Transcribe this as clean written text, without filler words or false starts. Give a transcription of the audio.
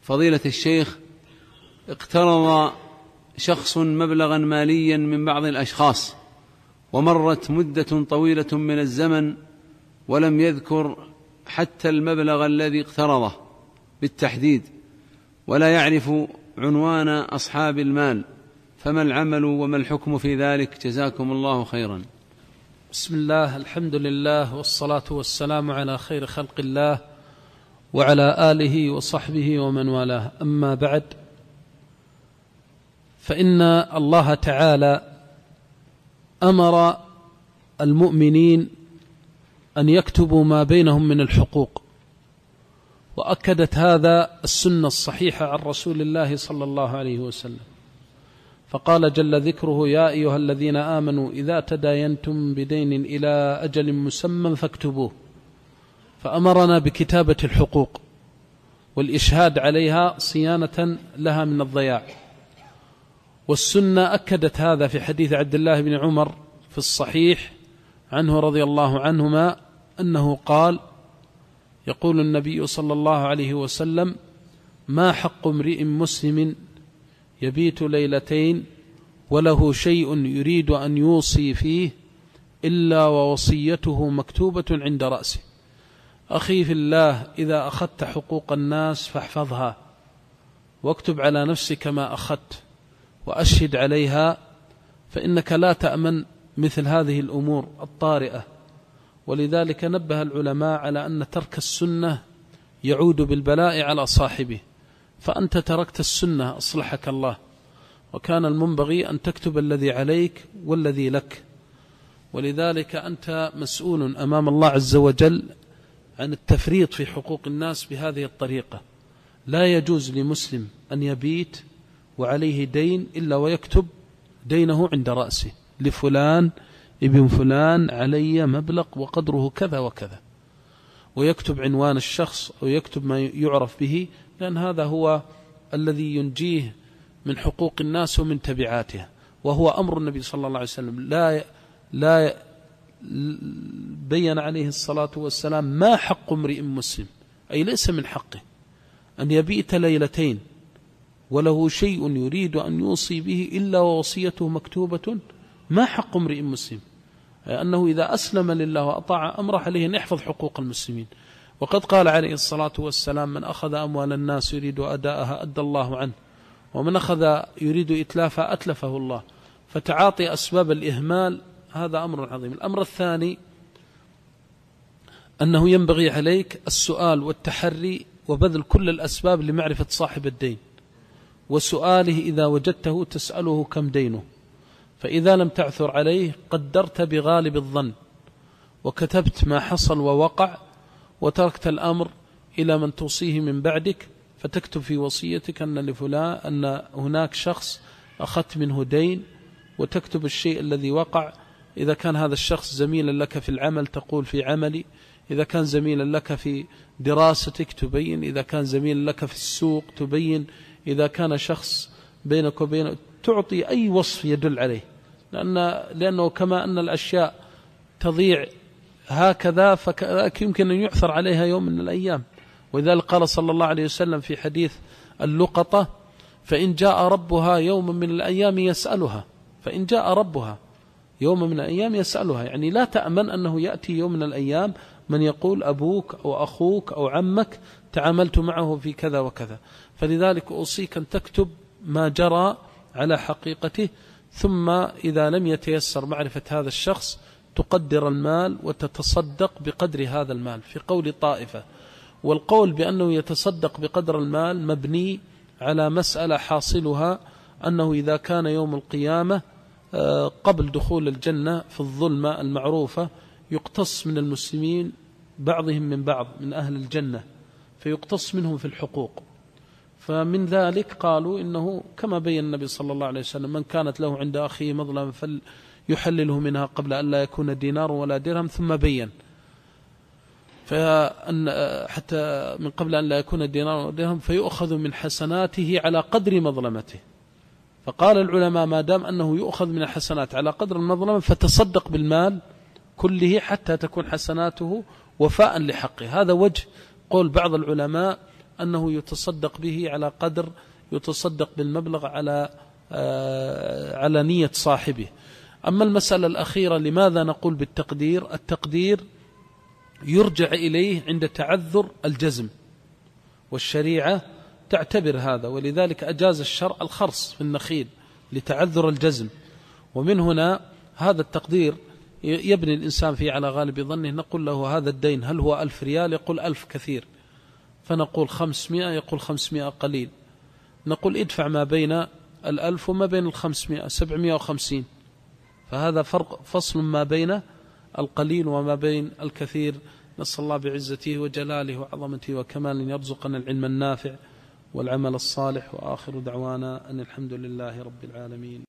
فضيلة الشيخ، اقترض شخص مبلغا ماليا من بعض الأشخاص، ومرت مدة طويلة من الزمن ولم يذكر حتى المبلغ الذي اقترضه بالتحديد، ولا يعرف عنوان أصحاب المال، فما العمل وما الحكم في ذلك؟ جزاكم الله خيرا. بسم الله، الحمد لله، والصلاة والسلام على خير خلق الله وعلى آله وصحبه ومن والاه. أما بعد، فإن الله تعالى أمر المؤمنين أن يكتبوا ما بينهم من الحقوق، وأكدت هذا السنة الصحيحة عن رسول الله صلى الله عليه وسلم، فقال جل ذكره: يا أيها الذين آمنوا إذا تداينتم بدين إلى أجل مسمى فاكتبوه. فأمرنا بكتابة الحقوق والإشهاد عليها صيانة لها من الضياع. والسنة أكدت هذا في حديث عبد الله بن عمر في الصحيح عنه رضي الله عنهما أنه قال: يقول النبي صلى الله عليه وسلم: ما حق امرئ مسلم يبيت ليلتين وله شيء يريد أن يوصي فيه إلا ووصيته مكتوبة عند رأسه. أخي في الله، إذا أخذت حقوق الناس فاحفظها، واكتب على نفسك ما أخذت، وأشهد عليها، فإنك لا تأمن مثل هذه الأمور الطارئة. ولذلك نبه العلماء على أن ترك السنة يعود بالبلاء على صاحبه، فأنت تركت السنة أصلحك الله، وكان المنبغي أن تكتب الذي عليك والذي لك. ولذلك أنت مسؤول أمام الله عز وجل عن التفريط في حقوق الناس بهذه الطريقة. لا يجوز لمسلم أن يبيت وعليه دين إلا ويكتب دينه عند رأسه: لفلان ابن فلان علي مبلغ وقدره كذا وكذا، ويكتب عنوان الشخص أو يكتب ما يعرف به، لأن هذا هو الذي ينجيه من حقوق الناس ومن تبعاتها، وهو أمر النبي صلى الله عليه وسلم. لا بين عليه الصلاة والسلام: ما حق امرئ مسلم، أي ليس من حقه أن يبيت ليلتين وله شيء يريد أن يوصي به إلا ووصيته مكتوبة. ما حق امرئ مسلم، أنه إذا أسلم لله وأطاع أمره عليه أن يحفظ حقوق المسلمين. وقد قال عليه الصلاة والسلام: من أخذ أموال الناس يريد أداءها أدى الله عنه، ومن أخذ يريد إتلافها أتلفه الله. فتعاطي أسباب الإهمال هذا أمر عظيم. الأمر الثاني أنه ينبغي عليك السؤال والتحري وبذل كل الأسباب لمعرفة صاحب الدين، وسؤاله إذا وجدته تسأله كم دينه، فإذا لم تعثر عليه قدرت بغالب الظن وكتبت ما حصل ووقع، وتركت الأمر إلى من توصيه من بعدك، فتكتب في وصيتك أن لفلان أن هناك شخص أخذت منه دين، وتكتب الشيء الذي وقع. إذا كان هذا الشخص زميلا لك في العمل تقول في عملي، إذا كان زميلا لك في دراستك تبين، إذا كان زميلا لك في السوق تبين، إذا كان شخص بينك وبينه تعطي أي وصف يدل عليه، لأنه كما أن الأشياء تضيع هكذا فكذلك يمكن أن يعثر عليها يوم من الأيام. ولذلك قال صلى الله عليه وسلم في حديث اللقطة: فإن جاء ربها يوم من الأيام يسألها. فإن جاء ربها يوم من الأيام يسألها، يعني لا تأمن أنه يأتي يوم من الأيام من يقول أبوك أو أخوك أو عمك تعاملت معه في كذا وكذا. فلذلك أوصيك أن تكتب ما جرى على حقيقته، ثم إذا لم يتيسر معرفة هذا الشخص تقدر المال وتتصدق بقدر هذا المال، في قول طائفة. والقول بأنه يتصدق بقدر المال مبني على مسألة حاصلها أنه إذا كان يوم القيامة قبل دخول الجنة في الظلمة المعروفة يقتص من المسلمين بعضهم من بعض من أهل الجنة، فيقتص منهم في الحقوق. فمن ذلك قالوا إنه كما بين النبي صلى الله عليه وسلم: من كانت له عند أخيه مظلمة فليحلله منها قبل أن لا يكون دينار ولا درهم، ثم بين حتى من قبل أن لا يكون دينار ولا درهم فيؤخذ من حسناته على قدر مظلمته. فقال العلماء: ما دام أنه يؤخذ من الحسنات على قدر المظلمة فتصدق بالمال كله حتى تكون حسناته وفاء لحقه. هذا وجه قول بعض العلماء أنه يتصدق به على قدر يتصدق بالمبلغ على نية صاحبه. أما المسألة الأخيرة لماذا نقول بالتقدير؟ التقدير يرجع إليه عند تعذر الجزم، والشريعة تعتبر هذا، ولذلك أجاز الشرع الخرص في النخيل لتعذر الجزم. ومن هنا هذا التقدير يبني الإنسان فيه على غالب ظنه. نقول له هذا الدين هل هو 1000 ريال؟ يقول 1000 كثير، فنقول 500، يقول 500 قليل، نقول ادفع ما بين 1000 وما بين 500 750. فهذا فرق فصل ما بين القليل وما بين الكثير. نسأل الله بعزته وجلاله وعظمته وكماله يرزقنا العلم النافع والعمل الصالح، وآخر دعوانا أن الحمد لله رب العالمين.